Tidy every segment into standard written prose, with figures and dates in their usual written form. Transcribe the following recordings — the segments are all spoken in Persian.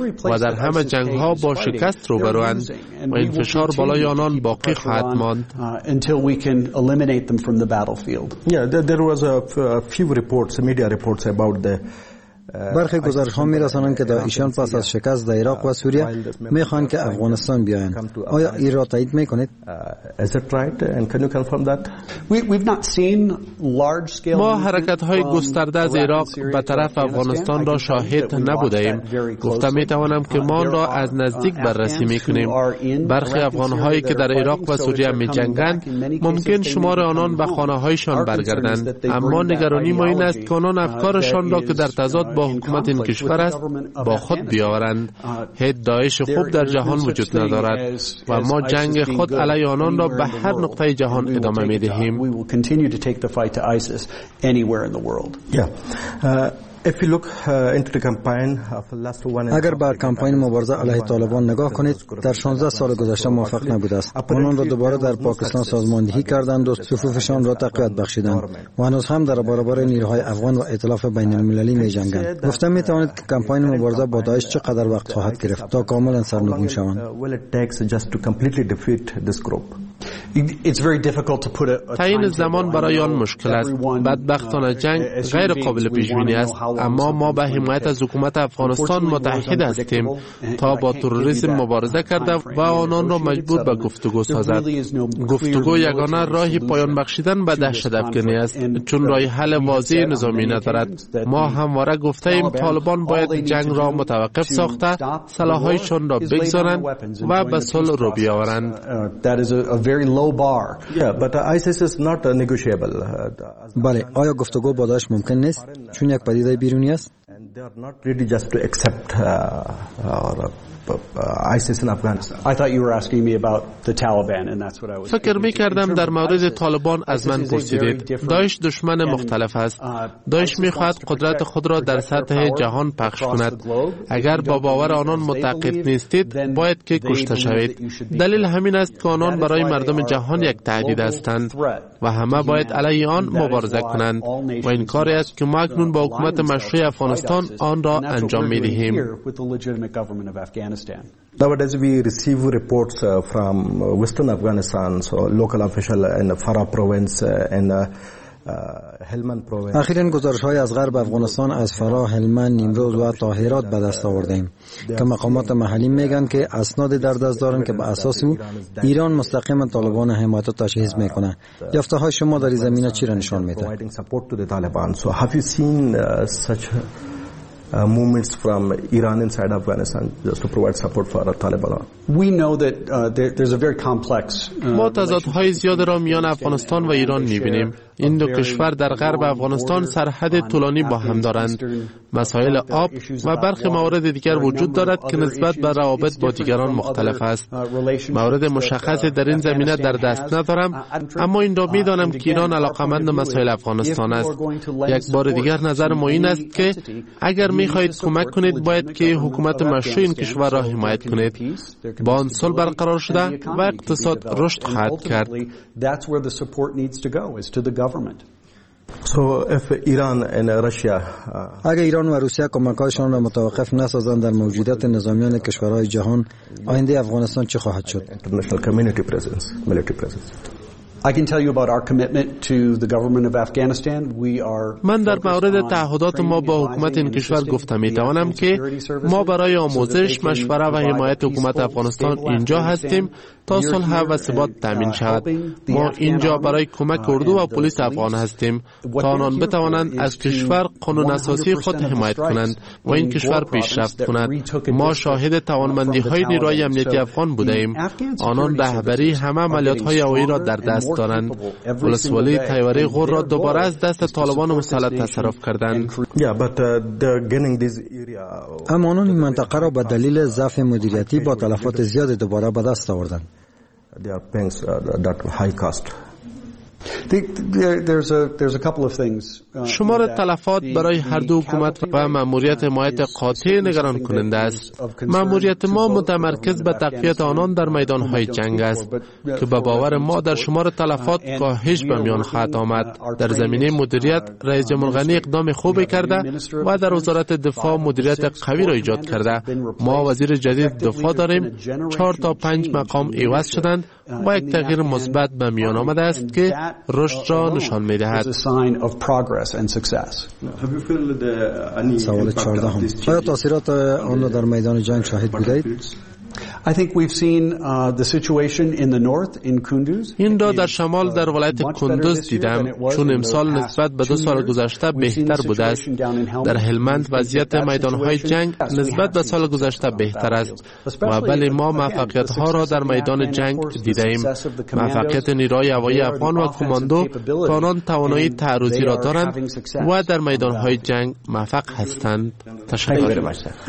و در همه جنگ‌ها با شکست روبروند و این فشار بالای آنان باقی خواهد ماند. There was a few reports, media reports about the برخی گزارش‌ها می‌رسانند که داعشیان پس از شکست در عراق و سوریه می‌خواهند که افغانستان بیایند. آیا این را تایید می‌کنید؟ ما حرکت‌های گسترده از عراق به طرف افغانستان را شاهد نبودیم. گفته می‌توانم که ما را از نزدیک بررسی می‌کنیم. برخی افغان‌هایی که در عراق و سوریه می‌جنگند ممکن شمار آنان به خانه‌هایشان برگردند، اما نگرانی ما این است که آنان افکارشان را که در تضاد با حکومت این کشور است با خود بیاورند. هیچ داعش خوب در جهان وجود ندارد و ما جنگ خود علیه آنان را به هر نقطه جهان ادامه می‌دهیم. اگر به کمپاین مبارزه علیه طالبان نگاه کنید، در 16 سال گذشته موفق نبوده است. آنان را دوباره در پاکستان سازماندهی کردند و صفوفشان را تقویت بخشیدند و هنوز هم در برابر نیروهای افغان و ائتلاف بین المللی می‌جنگند. گفته می‌توانید که کمپاین مبارزه با داعش چقدر وقت خواهد گرفت تا کاملا سرنگون شوند؟ تعیین زمان برای آن مشکل است. بدبختانه جنگ غیر قابل پیش بینی است، اما ما به حمایت از حکومت افغانستان متحد هستیم تا با تروریسم مبارزه کرده و آنان را مجبور به گفتگو سازد. گفتگو یگانه راه پایان بخشیدن به دهشت افکنی است، چون راه حل واضح نظامی ندارد. ما همواره گفته ایم طالبان باید جنگ را متوقف ساخته، سلاح‌هایشان را بگذارند و به صلح رو بیاورند. بله، آیا گفتگو با داعش ممکن نیست چون یک پدیده بیرونی است؟ فکر می کردم در مورد طالبان از من پرسیدید. داعش دشمن مختلف است. داعش می خواهد قدرت خود را در سطح جهان پخش کند. اگر با باور آنان معتقد نیستید باید که کشته شوید. دلیل همین است که آنان برای مردم جهان یک تهدید هستند و همه باید علیه آن مبارزه کنند و این کاری است که ما اکنون با حکومت مشروع افغانستان آن را انجام می دهیم. Nowadays we receive reports from Western Afghanistan, so local official in Farah province and هلمند province. اخیراً گزارش‌های از غرب افغانستان از فرا، هلمند، نیمروز و طاهرات به دست آوردیم که مقامات محلی میگن که اسناد در دست دارن که به اساس او ایران مستقیما طالبان حمایت و تجهیز میکنه. یافته‌های شما در این زمینه چی را نشان میده؟ So have you seen such movements from Iran inside Afghanistan just to provide support for the Taliban? We know that there's a very complex ما تضادهای زیاد را میان افغانستان و ایران می‌بینیم. این دو کشور در غرب افغانستان سرحد طولانی با هم دارند. مسائل آب و برخی موارد دیگر وجود دارد که نسبت به روابط با دیگران مختلف است. مورد مشخصی در این زمینه در دست ندارم، اما این را می‌دانم که ایران علاقه‌مند مسائل افغانستان است. یک بار دیگر نظر ما این است که اگر می‌خواهید کمک کنید باید که حکومت مشروع این کشور را حمایت کنید. با آن صلح برقرار شده و اقتصاد رشد خواهد کرد. اگر ایران و روسیه کمک‌هایشان را متوقف نسازند در موجودیت نظامیان کشورهای جهان، آینده افغانستان چه خواهد شد؟ I can tell you about our commitment to the government of Afghanistan. من در مورد تعهدات ما با حکومت این کشور گفتم میتوانم که ما برای آموزش، مشوره و حمایت حکومت افغانستان اینجا هستیم تا صلح و ثبات تامین شود. ما اینجا برای کمک اردو و پلیس افغان هستیم تا آنان بتوانند از کشور قانون اساسی خود حمایت کنند و این کشور پیشرفت کند. ما شاهد توانمندی‌های نیروهای امنیتی افغان بودیم. آنان رهبری همه عملیات‌های هوایی را در دست دارند. ولسوالی تیوره غور را دوباره از دست طالبان مسلط تصرف کردند. اما آنان این منطقه را به دلیل ضعف مدیریتی با تلفات زیاد دوباره به دست آوردند. شمار تلفات برای هر دو حکومت و مأموریت حمایت قاطع نگران کننده است. مأموریت ما متمرکز به تقویت آنان در میدانهای جنگ است که به باور ما در شمار تلفات کاهش به میان خواهد آمد. در زمینه مدیریت رئیس جمهور غنی اقدام خوبی کرده و در وزارت دفاع مدیریت قوی را ایجاد کرده. ما وزیر جدید دفاع داریم. 4 تا 5 مقام عوض شدند و یک تغییر مثبت به میان آمده است که رشد را نشان می‌دهد. سوال 14: آیا تاثیرات آن را در میدان جنگ شاهد بودید؟ این را در شمال در ولایت کندوز دیدم، چون امسال نسبت به 2 سال گذشته بهتر بوده است. در هلمند وضعیت میدانهای جنگ نسبت به سال گذشته بهتر است و بله ما موفقیت‌ها را در میدان جنگ دیدیم. موفقیت نیروهای هوایی افغان و کماندو که آنان توانایی تعرضی را دارند و در میدانهای جنگ موفق هستند. تشکر.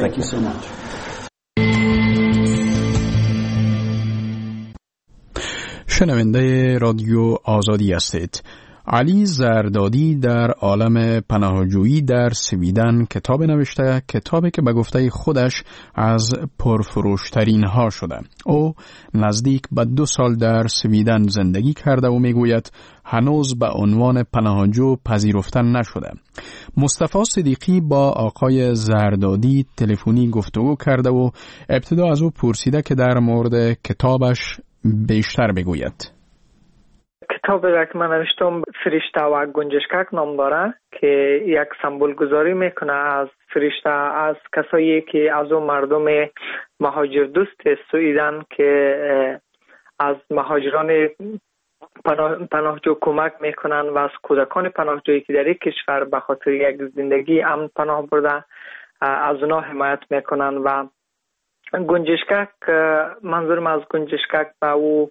شنونده رادیو آزادی هستید. علی زردادی در عالم پناهجویی در سویدن کتاب نوشته، کتابی که به گفته خودش از پرفروشترین ها شده. او نزدیک به 2 سال در سویدن زندگی کرده و میگوید هنوز به عنوان پناهجو پذیرفته نشده. مصطفی صدیقی با آقای زردادی تلفنی گفتگو کرده و ابتدا از او پرسیده که در مورد کتابش بیشتر بگوید. کتابی را که من نوشتم فرشته و گنجشکک نام داره که یک سمبل گذاری میکنه از فرشته، از کسایی که از اون مردم مهاجر دوست سویدن که از مهاجران پناهجو کمک میکنن و از کودکان پناهجویی که در یک کشور به خاطر یک زندگی امن پناه برده از اونا حمایت میکنن. و گنجشکک، منظورم از گنجشکک به او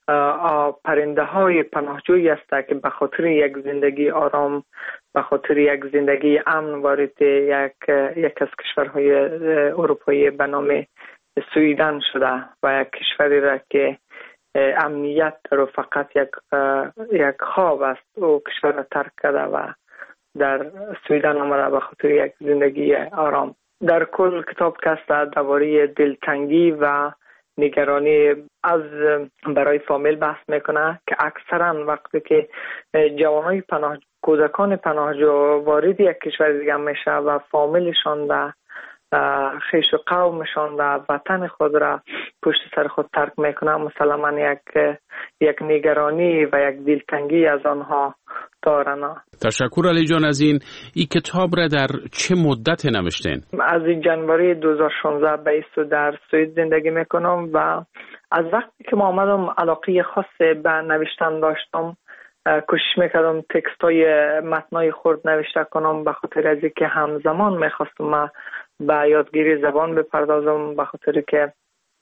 پرنده های پناهجویی است که به خاطر یک زندگی آرام، به خاطر یک زندگی امن وارد یک از کشورهای اروپایی به نام سویدن شده و یک کشوری را که امنیت در فقط یک خواب است و کشور را ترک کرده و در سویدن آمده به خاطر یک زندگی آرام. در کل کتاب کسته درباره دلتنگی و نگرانی از برای فامیل بحث میکنه که اکثرا وقتی که جوانای کودکان پناهجو وارد یک کشور دیگه میشه و فامیلشان و خیش و قومشان و وطن خود را پشت سر خود ترک میکنه، مسلما یک نگرانی و یک دلتنگی از آنها دارن. تشکر علی جان از این کتاب را در چه مدت نوشتین؟ از جنوری 2016 به ایستو در سوئد زندگی میکنم و از وقتی که ما آمدم علاقه خاص به نوشتن داشتم. کوشش میکردم تکست های متنای خورد نوشته کنم به خاطر از اینکه همزمان میخواستم به یادگیری زبان بپردازم، به خاطر که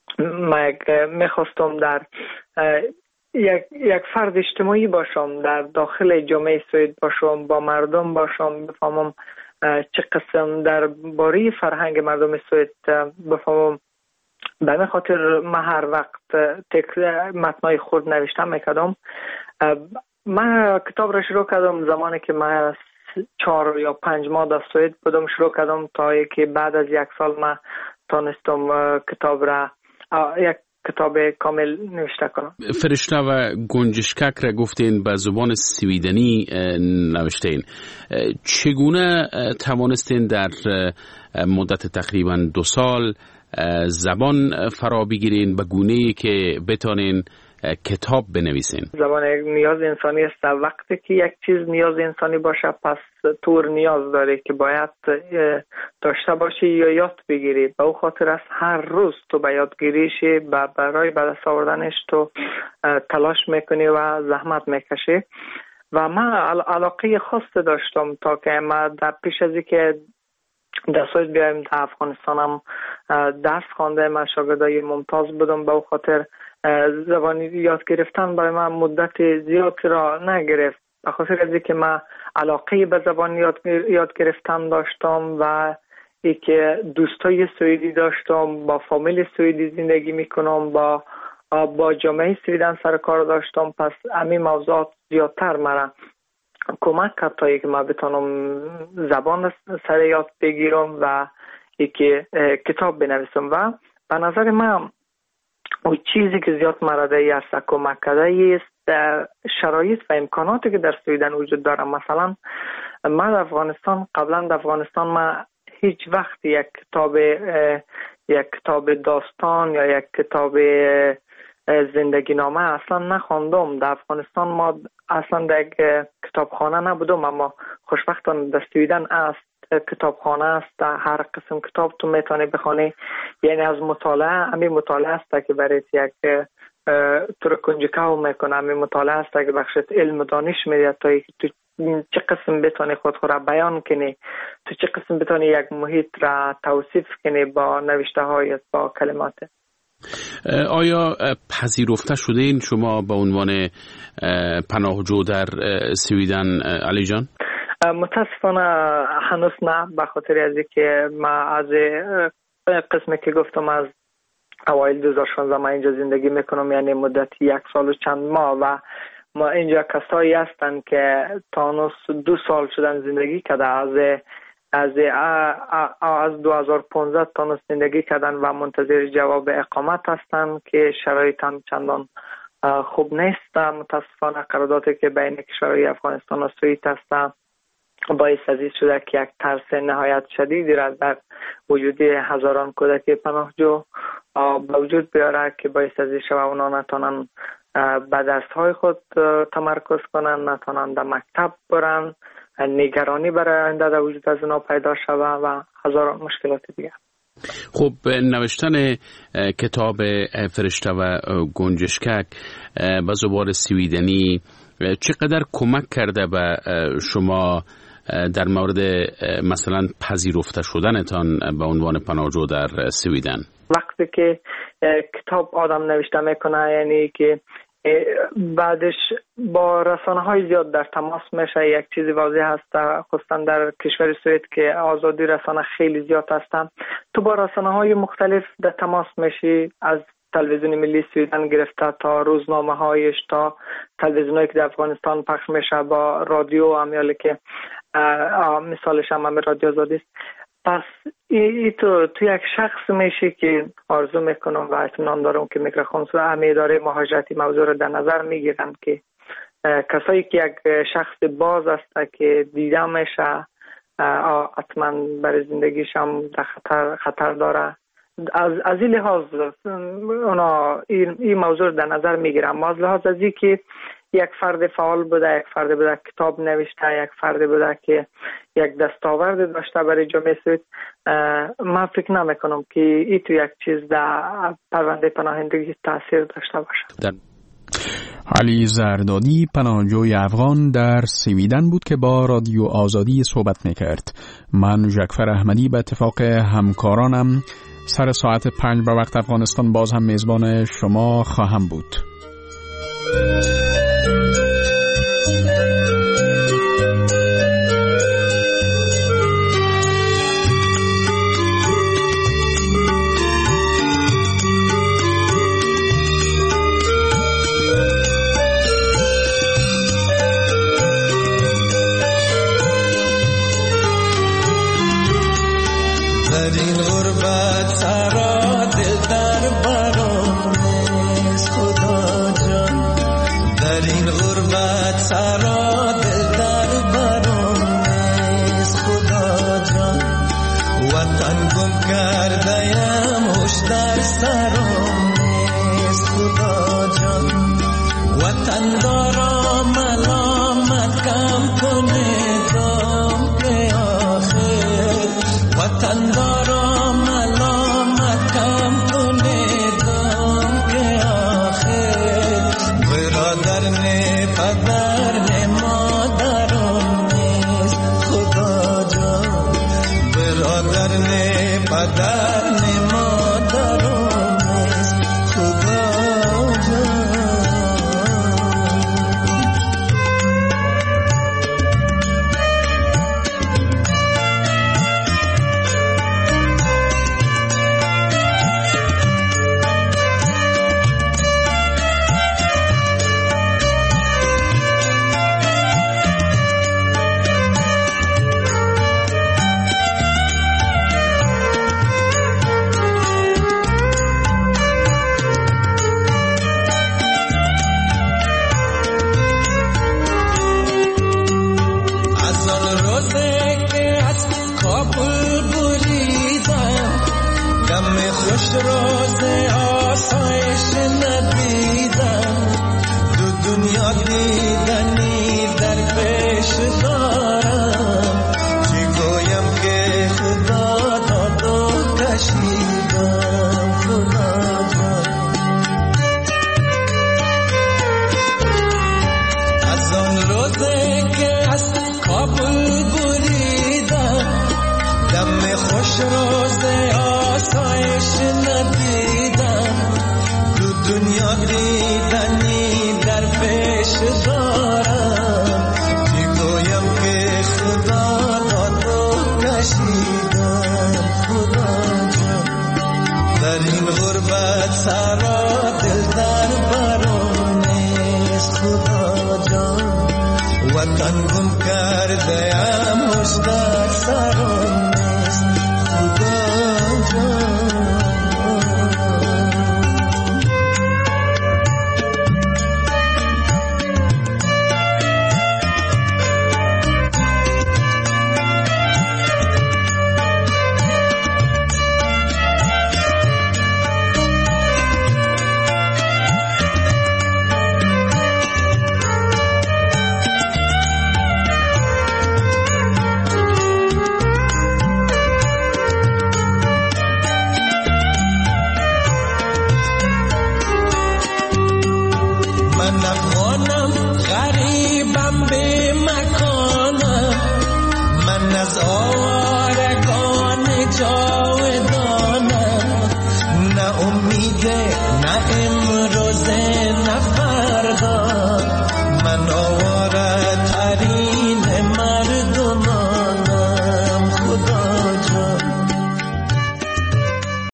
میخواستم در یک فرد اجتماعی باشم، در داخل جامعه سوئد باشم، با مردم باشم، بفهمم چه قسم در باره فرهنگ مردم سوئد بفهمم. به این خاطر من هر وقت متنای خود نوشتم میکردم. من کتاب را شروع کردم زمانی که من 4 یا 5 ماه در سوئد بودم. شروع کردم تا که بعد از 1 سال من تانستم کتاب را یک کتاب کامل نوشته کنم. فرشته و گنجشکک را گفتین به زبان سویدنی نوشتین. چگونه توانستین در مدت تقریبا 2 سال زبان فرا بگیرین به گونه‌ای که بتونین کتاب بنویسین؟ زبان نیاز انسانی است. وقتی که یک چیز نیاز انسانی باشه پس طور نیاز داره که باید داشته باشی یا یاد بگیری. به او خاطر است هر روز تو به یادگیریش برای به دست آوردنش تو تلاش میکنی و زحمت میکشی. و من علاقه خاص داشتم تا که من در پیش از اینکه در سوئد بیایم در افغانستانم درس خوانده. من شاگردای ممتاز بودم. به او خاطر زبانی یاد گرفتن برای من مدت زیادی را نگرفت، به خاطر از اینکه من علاقه به زبان یاد گرفتن داشتم و اینکه دوستای سوئدی داشتم، با فامیل سوئدی زندگی میکنم، با با جامعه سویدن سر کار داشتم، پس همین موضوعات زیادتر مرا کمک کرد تا که ما بتونم زبان سر یاد بگیرم و یکی کتاب بنویسم. و به نظر من اون چیزی که زیاد مرا در کمک کرده است شرایط و امکاناتی که در سویدن وجود داره. مثلا من در افغانستان، قبلا در افغانستان من هیچ وقت یک کتاب داستان یا یک کتاب زندگی نامه اصلا نخواندم. در افغانستان ما اصلا در کتابخانه نبودم، اما خوشبختانه در سویدن است کتابخانه است، هر قسم کتاب تو میتونی بخونی. یعنی از مطالعه، همین مطالعه است که برای یک تو رو کنجکاو میکنه، همین مطالعه است که بخشت علم و دانش میده تا تو چه قسم بتونی خود را بیان کنی، تو چه قسم بتونی یک محیط را توصیف کنی با نوشته هایت، با کلمات. آیا پذیرفته شده این شما به عنوان پناهجو در سویدن علی جان؟ متاسفانه هنوز نه، به خاطر از اینکه ما از قسمی که گفتم از اوایل 2016 ما اینجا زندگی میکنم، یعنی مدت 1 سال و چند ماه، و ما اینجا کسایی هستن که تا 2 سال شدن زندگی کرده، از 2015 تا زندگی کردن و منتظر جواب اقامت هستن که شرایط هم چندان خوب نیست. متاسفانه قراردادی که بین کشورهای افغانستان و سوئد هست باعث از این شده که یک ترس نهایت شدیدی را در وجود هزاران کودک پناهجو به وجود بیاره که باعث از این شده اونا نتونن به دستهای خود تمرکز کنن، نتونن در مکتب برن، نگرانی برای آینده در وجود از اونا پیدا شده و هزاران مشکلات دیگه. خب نوشتن کتاب فرشته و گنجشکک به زبان سویدنی چقدر کمک کرده به شما در مورد مثلا پذیرفته شدنتان به عنوان پناهجو در سویدن؟ وقتی که کتاب آدم نوشته میکنه، یعنی که بعدش با رسانه های زیاد در تماس میشه. یک چیزی واضح هست، خصوصا در کشور سوئد که آزادی رسانه خیلی زیاد هستن، تو با رسانه های مختلف در تماس میشی، از تلویزیون ملی سویدن گرفته تا روزنامه هایش، تا تلویزیون هایی که در افغانستان پخش میشه، با رادیو همیالی که مثالش هم رادیو آزادی است. پس تو یک شخص میشی که آرزو میکنم و اطمینان دارم که میکروفون همه اداره مهاجرتی موضوع رو در نظر میگیرن که کسایی که یک شخص باز است که دیده میشه حتما برای زندگیش هم در خطر داره. از این لحاظ اونا این موضوع در نظر میگیرن. ما از لحاظ از این که یک فرد فعال بوده، یک فرد بوده کتاب نوشته، یک فرد بوده که یک دستاورد داشته برای جامعه سوئد، من فکر نمیکنم که این تو یک چیز در پرونده پناهندگی تاثیر داشته باشه. علی زردادی پناهجوی افغان در سویدن بود که با رادیو آزادی صحبت میکرد. من جعفر احمدی به اتفاق همکارانم سر ساعت 5 به وقت افغانستان باز هم میزبان شما خواهم بود. روز آسایش ندیدم، دو دنیا دیدنی در پیش دارم، چی گویم که خدا داد و کشیدم، خدا جان. از آن روزه که از کابل بریدم، دم خوش روز آسایش ندیدم، دو دنیا دیدنی در پیش دارم، چی گویم که خدا داد و کشیدم، خدا جان. در این غربت سرا دل در برام نیست، خدا جان. وطن گم کرده ام مشتاق سرا